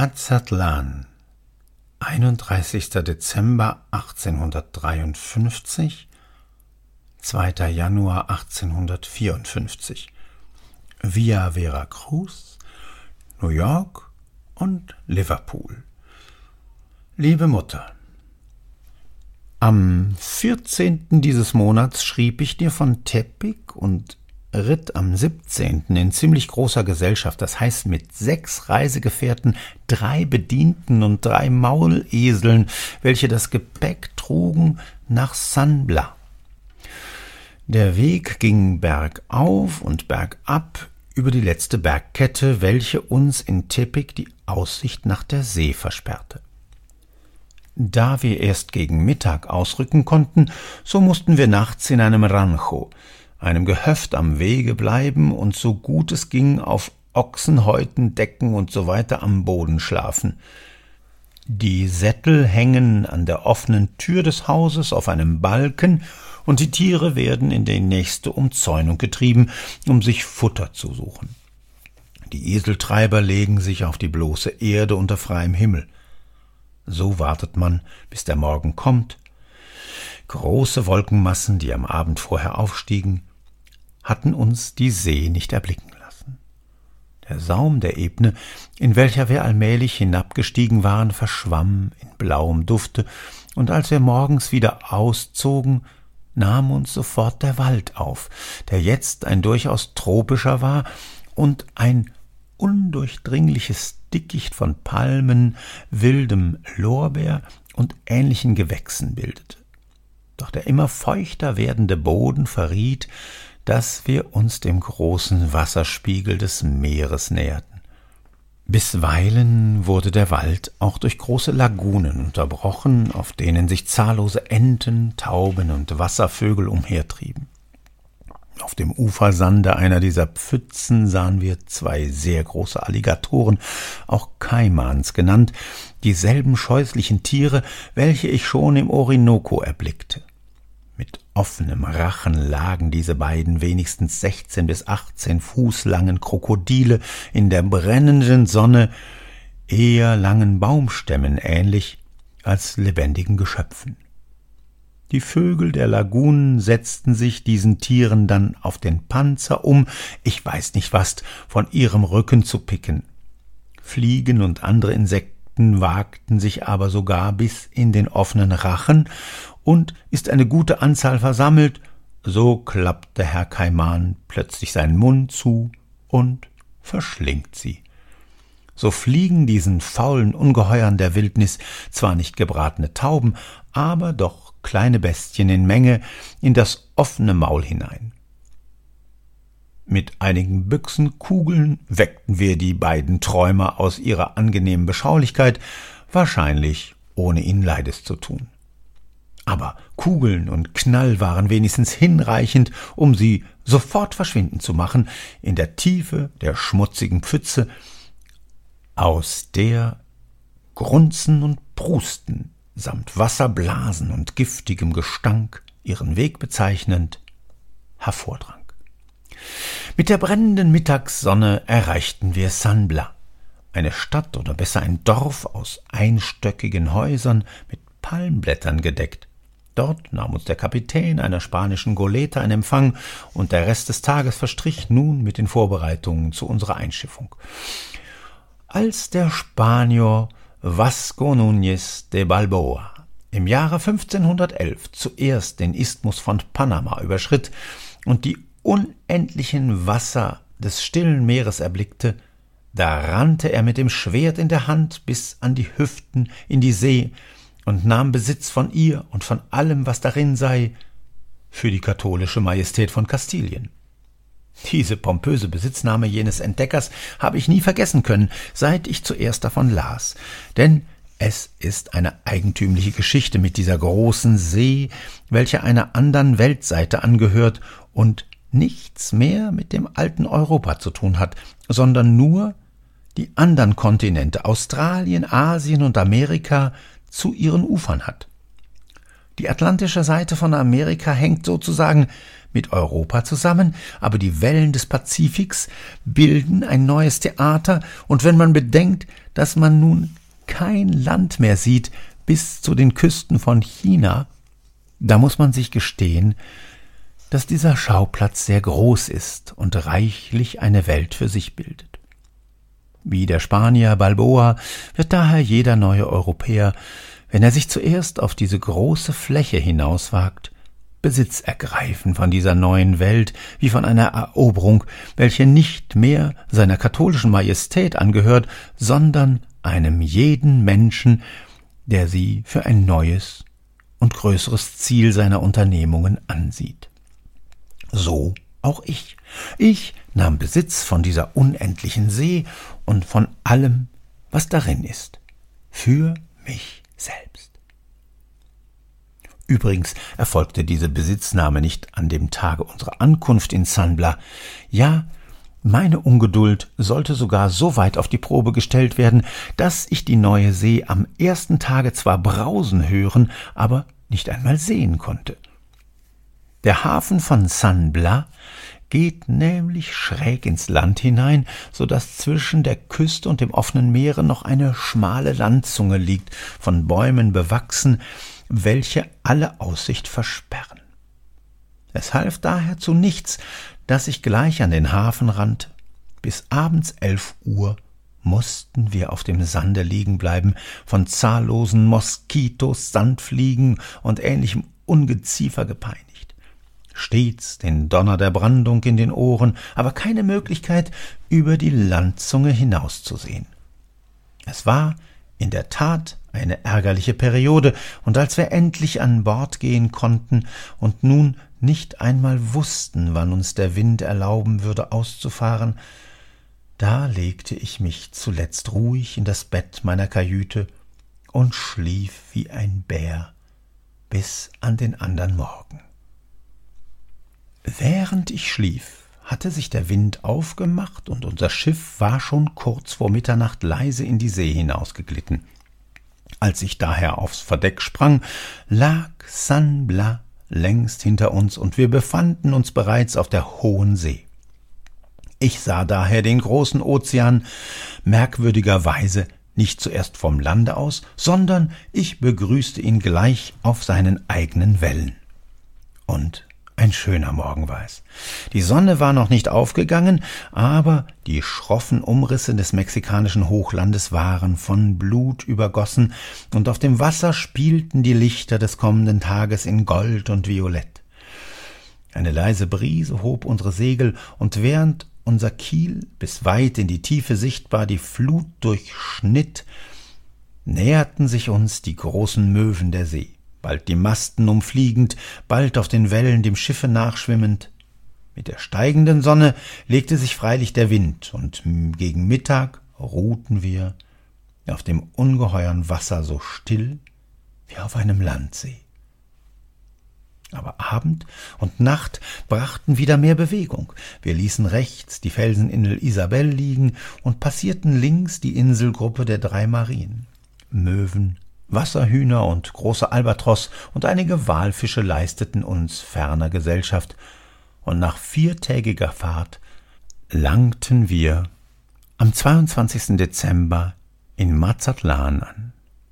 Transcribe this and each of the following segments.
Mazatlan, 31. Dezember 1853, 2. Januar 1854, via Veracruz, New York und Liverpool. Liebe Mutter, am 14. dieses Monats schrieb ich dir von Tepic und ritt am 17. in ziemlich großer Gesellschaft, das heißt mit 6 Reisegefährten, 3 Bedienten und 3 Mauleseln, welche das Gepäck trugen, nach San Blas. Der Weg ging bergauf und bergab über die letzte Bergkette, welche uns in Tepic die Aussicht nach der See versperrte. Da wir erst gegen Mittag ausrücken konnten, so mussten wir nachts in einem Rancho, einem Gehöft am Wege bleiben und so gut es ging auf Ochsenhäuten, Decken und so weiter am Boden schlafen. Die Sättel hängen an der offenen Tür des Hauses auf einem Balken und die Tiere werden in die nächste Umzäunung getrieben, um sich Futter zu suchen. Die Eseltreiber legen sich auf die bloße Erde unter freiem Himmel. So wartet man, bis der Morgen kommt. Große Wolkenmassen, die am Abend vorher aufstiegen, hatten uns die See nicht erblicken lassen. Der Saum der Ebene, in welcher wir allmählich hinabgestiegen waren, verschwamm in blauem Dufte, und als wir morgens wieder auszogen, nahm uns sofort der Wald auf, der jetzt ein durchaus tropischer war und ein undurchdringliches Dickicht von Palmen, wildem Lorbeer und ähnlichen Gewächsen bildete. Doch der immer feuchter werdende Boden verriet, dass wir uns dem großen Wasserspiegel des Meeres näherten. Bisweilen wurde der Wald auch durch große Lagunen unterbrochen, auf denen sich zahllose Enten, Tauben und Wasservögel umhertrieben. Auf dem Ufersande einer dieser Pfützen sahen wir 2 sehr große Alligatoren, auch Kaimans genannt, dieselben scheußlichen Tiere, welche ich schon im Orinoco erblickte. Mit offenem Rachen lagen diese beiden wenigstens 16 bis 18 Fuß langen Krokodile in der brennenden Sonne, eher langen Baumstämmen ähnlich als lebendigen Geschöpfen. Die Vögel der Lagunen setzten sich diesen Tieren dann auf den Panzer, um, ich weiß nicht was, von ihrem Rücken zu picken. Fliegen und andere Insekten wagten sich aber sogar bis in den offenen Rachen, und ist eine gute Anzahl versammelt, so klappt der Herr Kaiman plötzlich seinen Mund zu und verschlingt sie. So fliegen diesen faulen Ungeheuern der Wildnis zwar nicht gebratene Tauben, aber doch kleine Bestien in Menge in das offene Maul hinein. Mit einigen Büchsenkugeln weckten wir die beiden Träumer aus ihrer angenehmen Beschaulichkeit, wahrscheinlich ohne ihnen Leides zu tun. Aber Kugeln und Knall waren wenigstens hinreichend, um sie sofort verschwinden zu machen in der Tiefe der schmutzigen Pfütze, aus der Grunzen und Prusten samt Wasserblasen und giftigem Gestank ihren Weg bezeichnend hervordrang. Mit der brennenden Mittagssonne erreichten wir San Blas, eine Stadt oder besser ein Dorf aus einstöckigen Häusern mit Palmblättern gedeckt. Dort nahm uns der Kapitän einer spanischen Goleta in Empfang, und der Rest des Tages verstrich nun mit den Vorbereitungen zu unserer Einschiffung. Als der Spanier Vasco Núñez de Balboa im Jahre 1511 zuerst den Isthmus von Panama überschritt und die unendlichen Wasser des stillen Meeres erblickte, da rannte er mit dem Schwert in der Hand bis an die Hüften in die See und nahm Besitz von ihr und von allem, was darin sei, für die katholische Majestät von Kastilien. Diese pompöse Besitznahme jenes Entdeckers habe ich nie vergessen können, seit ich zuerst davon las, denn es ist eine eigentümliche Geschichte mit dieser großen See, welche einer anderen Weltseite angehört und nichts mehr mit dem alten Europa zu tun hat, sondern nur die anderen Kontinente, Australien, Asien und Amerika, zu ihren Ufern hat. Die atlantische Seite von Amerika hängt sozusagen mit Europa zusammen, aber die Wellen des Pazifiks bilden ein neues Theater, und wenn man bedenkt, dass man nun kein Land mehr sieht bis zu den Küsten von China, da muss man sich gestehen, dass dieser Schauplatz sehr groß ist und reichlich eine Welt für sich bildet. Wie der Spanier Balboa wird daher jeder neue Europäer, wenn er sich zuerst auf diese große Fläche hinauswagt, Besitz ergreifen von dieser neuen Welt wie von einer Eroberung, welche nicht mehr seiner katholischen Majestät angehört, sondern einem jeden Menschen, der sie für ein neues und größeres Ziel seiner Unternehmungen ansieht. So auch ich. Ich nahm Besitz von dieser unendlichen See und von allem, was darin ist, für mich selbst. Übrigens erfolgte diese Besitznahme nicht an dem Tage unserer Ankunft in San Blas. Ja, meine Ungeduld sollte sogar so weit auf die Probe gestellt werden, dass ich die neue See am ersten Tage zwar brausen hören, aber nicht einmal sehen konnte. Der Hafen von San Blas geht nämlich schräg ins Land hinein, so dass zwischen der Küste und dem offenen Meere noch eine schmale Landzunge liegt, von Bäumen bewachsen, welche alle Aussicht versperren. Es half daher zu nichts, dass ich gleich an den Hafen rannte. Bis abends 11 Uhr mussten wir auf dem Sande liegen bleiben, von zahllosen Moskitos, Sandfliegen und ähnlichem Ungeziefer gepeinigt. Stets den Donner der Brandung in den Ohren, aber keine Möglichkeit, über die Landzunge hinauszusehen. Es war in der Tat eine ärgerliche Periode, und als wir endlich an Bord gehen konnten und nun nicht einmal wussten, wann uns der Wind erlauben würde, auszufahren, da legte ich mich zuletzt ruhig in das Bett meiner Kajüte und schlief wie ein Bär bis an den andern Morgen. Während ich schlief, hatte sich der Wind aufgemacht und unser Schiff war schon kurz vor Mitternacht leise in die See hinausgeglitten. Als ich daher aufs Verdeck sprang, lag San Blas längst hinter uns und wir befanden uns bereits auf der hohen See. Ich sah daher den großen Ozean merkwürdigerweise nicht zuerst vom Lande aus, sondern ich begrüßte ihn gleich auf seinen eigenen Wellen. Und ein schöner Morgen war es. Die Sonne war noch nicht aufgegangen, aber die schroffen Umrisse des mexikanischen Hochlandes waren von Blut übergossen, und auf dem Wasser spielten die Lichter des kommenden Tages in Gold und Violett. Eine leise Brise hob unsere Segel, und während unser Kiel bis weit in die Tiefe sichtbar die Flut durchschnitt, näherten sich uns die großen Möwen der See. Bald die Masten umfliegend, bald auf den Wellen dem Schiffe nachschwimmend. Mit der steigenden Sonne legte sich freilich der Wind, und gegen Mittag ruhten wir auf dem ungeheuren Wasser so still wie auf einem Landsee. Aber Abend und Nacht brachten wieder mehr Bewegung. Wir ließen rechts die Felseninsel Isabel liegen und passierten links die Inselgruppe der 3 Marien. Möwen, Wasserhühner und große Albatros und einige Walfische leisteten uns ferner Gesellschaft, und nach 4-tägiger Fahrt langten wir am 22. Dezember in Mazatlan an.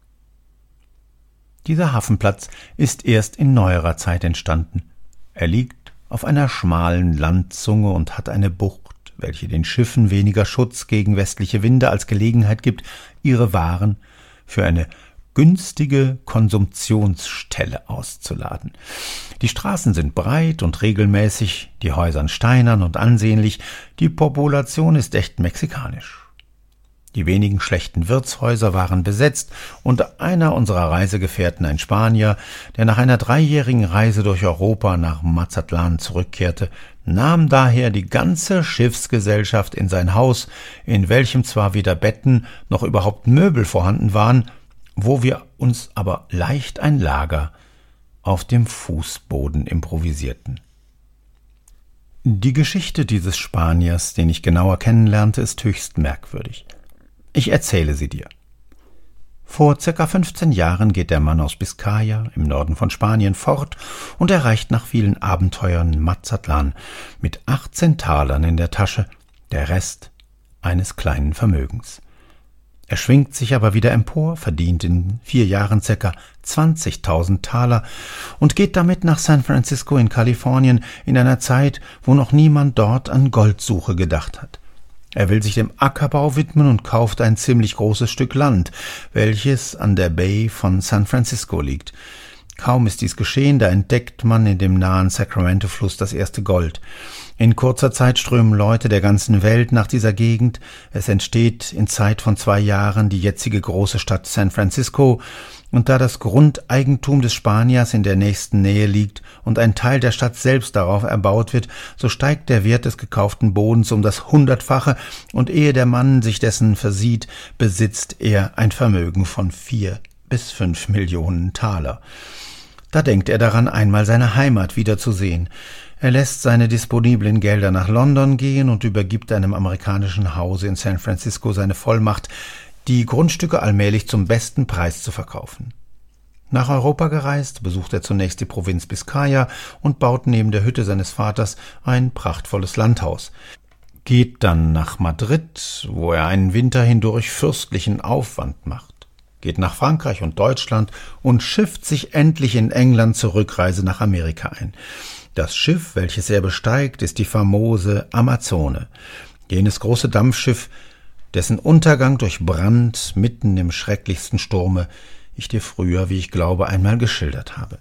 Dieser Hafenplatz ist erst in neuerer Zeit entstanden. Er liegt auf einer schmalen Landzunge und hat eine Bucht, welche den Schiffen weniger Schutz gegen westliche Winde als Gelegenheit gibt, ihre Waren für eine günstige Konsumptionsstelle auszuladen. Die Straßen sind breit und regelmäßig, die Häuser steinern und ansehnlich, die Population ist echt mexikanisch. Die wenigen schlechten Wirtshäuser waren besetzt, und einer unserer Reisegefährten, ein Spanier, der nach einer 3-jährigen Reise durch Europa nach Mazatlan zurückkehrte, nahm daher die ganze Schiffsgesellschaft in sein Haus, in welchem zwar weder Betten noch überhaupt Möbel vorhanden waren, wo wir uns aber leicht ein Lager auf dem Fußboden improvisierten. Die Geschichte dieses Spaniers, den ich genauer kennenlernte, ist höchst merkwürdig. Ich erzähle sie dir. Vor ca. 15 Jahren geht der Mann aus Biskaya im Norden von Spanien fort und erreicht nach vielen Abenteuern Mazatlan mit 18 Talern in der Tasche, der Rest eines kleinen Vermögens. Er schwingt sich aber wieder empor, verdient in 4 Jahren ca. 20.000 Taler und geht damit nach San Francisco in Kalifornien in einer Zeit, wo noch niemand dort an Goldsuche gedacht hat. Er will sich dem Ackerbau widmen und kauft ein ziemlich großes Stück Land, welches an der Bay von San Francisco liegt. Kaum ist dies geschehen, da entdeckt man in dem nahen Sacramento-Fluss das erste Gold. In kurzer Zeit strömen Leute der ganzen Welt nach dieser Gegend. Es entsteht in Zeit von 2 Jahren die jetzige große Stadt San Francisco, und da das Grundeigentum des Spaniers in der nächsten Nähe liegt und ein Teil der Stadt selbst darauf erbaut wird, so steigt der Wert des gekauften Bodens um das 100-fache, und ehe der Mann sich dessen versieht, besitzt er ein Vermögen von 4 bis 5 Millionen Taler. Da denkt er daran, einmal seine Heimat wiederzusehen. Er lässt seine disponiblen Gelder nach London gehen und übergibt einem amerikanischen Hause in San Francisco seine Vollmacht, die Grundstücke allmählich zum besten Preis zu verkaufen. Nach Europa gereist, besucht er zunächst die Provinz Biskaya und baut neben der Hütte seines Vaters ein prachtvolles Landhaus. Geht dann nach Madrid, wo er einen Winter hindurch fürstlichen Aufwand macht. Geht nach Frankreich und Deutschland und schifft sich endlich in England zur Rückreise nach Amerika ein. Das Schiff, welches er besteigt, ist die famose Amazone, jenes große Dampfschiff, dessen Untergang durch Brand mitten im schrecklichsten Sturme ich dir früher, wie ich glaube, einmal geschildert habe.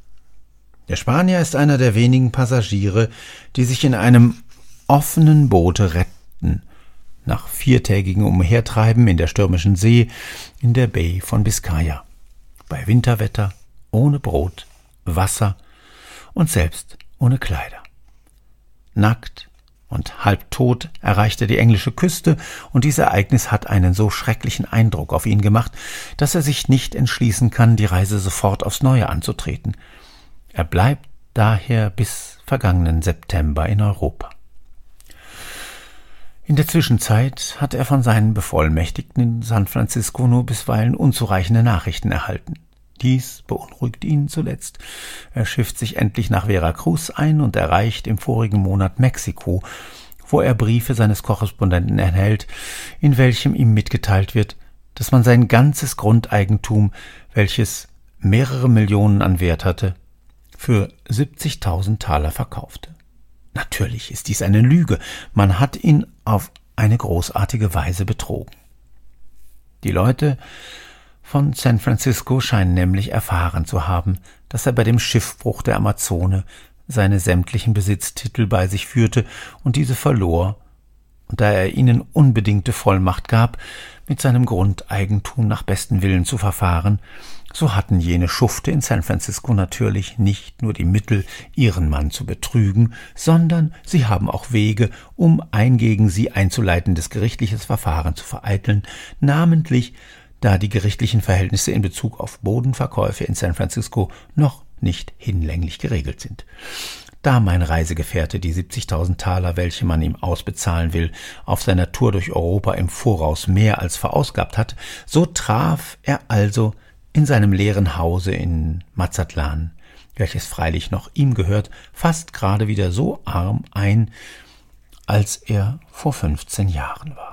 Der Spanier ist einer der wenigen Passagiere, die sich in einem offenen Boote retten, nach 4-tägigem Umhertreiben in der stürmischen See in der Bay von Biskaya, bei Winterwetter, ohne Brot, Wasser und selbst ohne Kleider. Nackt und halbtot erreicht er die englische Küste, und dieses Ereignis hat einen so schrecklichen Eindruck auf ihn gemacht, dass er sich nicht entschließen kann, die Reise sofort aufs Neue anzutreten. Er bleibt daher bis vergangenen September in Europa. In der Zwischenzeit hat er von seinen Bevollmächtigten in San Francisco nur bisweilen unzureichende Nachrichten erhalten. Dies beunruhigt ihn zuletzt. Er schifft sich endlich nach Veracruz ein und erreicht im vorigen Monat Mexiko, wo er Briefe seines Korrespondenten erhält, in welchem ihm mitgeteilt wird, dass man sein ganzes Grundeigentum, welches mehrere Millionen an Wert hatte, für 70.000 Taler verkaufte. Natürlich ist dies eine Lüge. Man hat ihn auf eine großartige Weise betrogen. Die Leute von San Francisco scheinen nämlich erfahren zu haben, dass er bei dem Schiffbruch der Amazone seine sämtlichen Besitztitel bei sich führte und diese verlor, und da er ihnen unbedingte Vollmacht gab, mit seinem Grundeigentum nach bestem Willen zu verfahren, so hatten jene Schufte in San Francisco natürlich nicht nur die Mittel, ihren Mann zu betrügen, sondern sie haben auch Wege, um ein gegen sie einzuleitendes gerichtliches Verfahren zu vereiteln, namentlich da die gerichtlichen Verhältnisse in Bezug auf Bodenverkäufe in San Francisco noch nicht hinlänglich geregelt sind. Da mein Reisegefährte die 70.000 Taler, welche man ihm ausbezahlen will, auf seiner Tour durch Europa im Voraus mehr als verausgabt hat, so traf er also in seinem leeren Hause in Mazatlan, welches freilich noch ihm gehört, fast gerade wieder so arm ein, als er vor 15 Jahren war.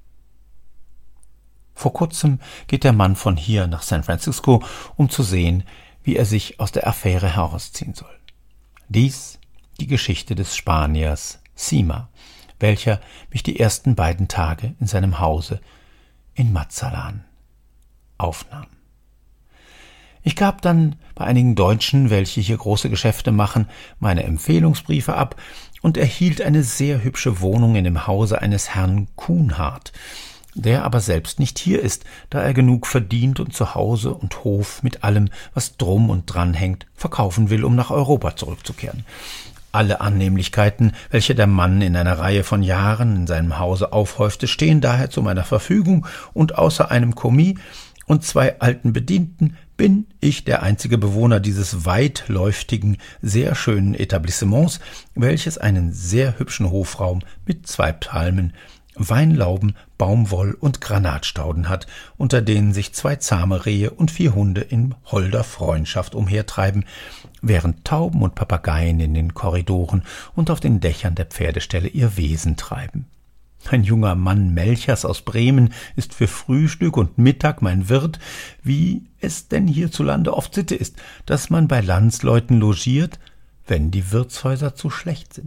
Vor kurzem geht der Mann von hier nach San Francisco, um zu sehen, wie er sich aus der Affäre herausziehen soll. Dies die Geschichte des Spaniers Cima, welcher mich die ersten beiden Tage in seinem Hause in Mazatlan aufnahm. Ich gab dann bei einigen Deutschen, welche hier große Geschäfte machen, meine Empfehlungsbriefe ab und erhielt eine sehr hübsche Wohnung in dem Hause eines Herrn Kuhnhardt, der aber selbst nicht hier ist, da er genug verdient und zu Hause und Hof mit allem, was drum und dran hängt, verkaufen will, um nach Europa zurückzukehren. Alle Annehmlichkeiten, welche der Mann in einer Reihe von Jahren in seinem Hause aufhäufte, stehen daher zu meiner Verfügung, und außer einem Kommis und 2 alten Bedienten bin ich der einzige Bewohner dieses weitläuftigen, sehr schönen Etablissements, welches einen sehr hübschen Hofraum mit 2 Palmen Weinlauben, Baumwoll- und Granatstauden hat, unter denen sich 2 zahme Rehe und 4 Hunde in holder Freundschaft umhertreiben, während Tauben und Papageien in den Korridoren und auf den Dächern der Pferdeställe ihr Wesen treiben. Ein junger Mann Melchers aus Bremen ist für Frühstück und Mittag mein Wirt, wie es denn hierzulande oft Sitte ist, dass man bei Landsleuten logiert, wenn die Wirtshäuser zu schlecht sind.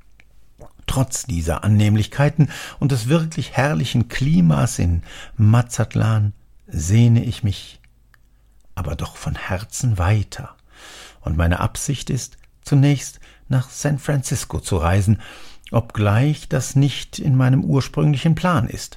Trotz dieser Annehmlichkeiten und des wirklich herrlichen Klimas in Mazatlan sehne ich mich aber doch von Herzen weiter, und meine Absicht ist, zunächst nach San Francisco zu reisen, obgleich das nicht in meinem ursprünglichen Plan ist.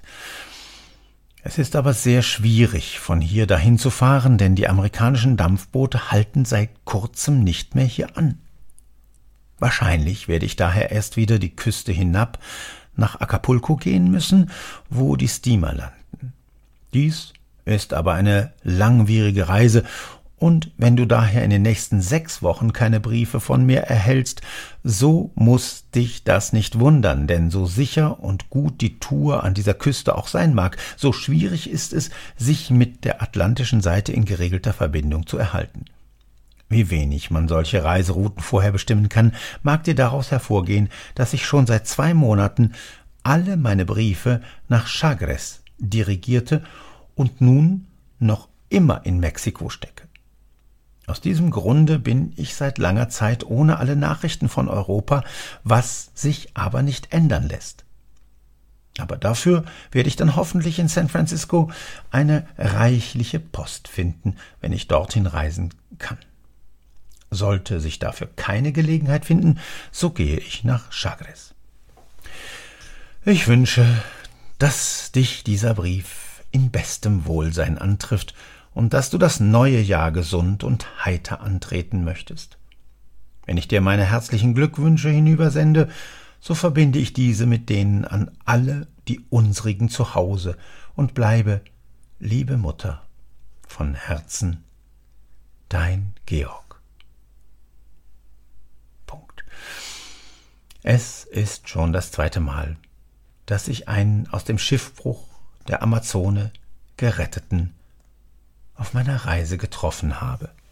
Es ist aber sehr schwierig, von hier dahin zu fahren, denn die amerikanischen Dampfboote halten seit kurzem nicht mehr hier an. Wahrscheinlich werde ich daher erst wieder die Küste hinab nach Acapulco gehen müssen, wo die Steamer landen. Dies ist aber eine langwierige Reise, und wenn du daher in den nächsten 6 Wochen keine Briefe von mir erhältst, so muß dich das nicht wundern, denn so sicher und gut die Tour an dieser Küste auch sein mag, so schwierig ist es, sich mit der atlantischen Seite in geregelter Verbindung zu erhalten. Wie wenig man solche Reiserouten vorher bestimmen kann, mag dir daraus hervorgehen, dass ich schon seit 2 Monaten alle meine Briefe nach Chagres dirigierte und nun noch immer in Mexiko stecke. Aus diesem Grunde bin ich seit langer Zeit ohne alle Nachrichten von Europa, was sich aber nicht ändern lässt. Aber dafür werde ich dann hoffentlich in San Francisco eine reichliche Post finden, wenn ich dorthin reisen kann. Sollte sich dafür keine Gelegenheit finden, so gehe ich nach Chagres. Ich wünsche, dass dich dieser Brief in bestem Wohlsein antrifft und dass du das neue Jahr gesund und heiter antreten möchtest. Wenn ich dir meine herzlichen Glückwünsche hinübersende, so verbinde ich diese mit denen an alle die unsrigen zu Hause und bleibe, liebe Mutter, von Herzen, dein Georg. Punkt. Es ist schon das 2. Mal, dass ich einen aus dem Schiffbruch der Amazone geretteten auf meiner Reise getroffen habe.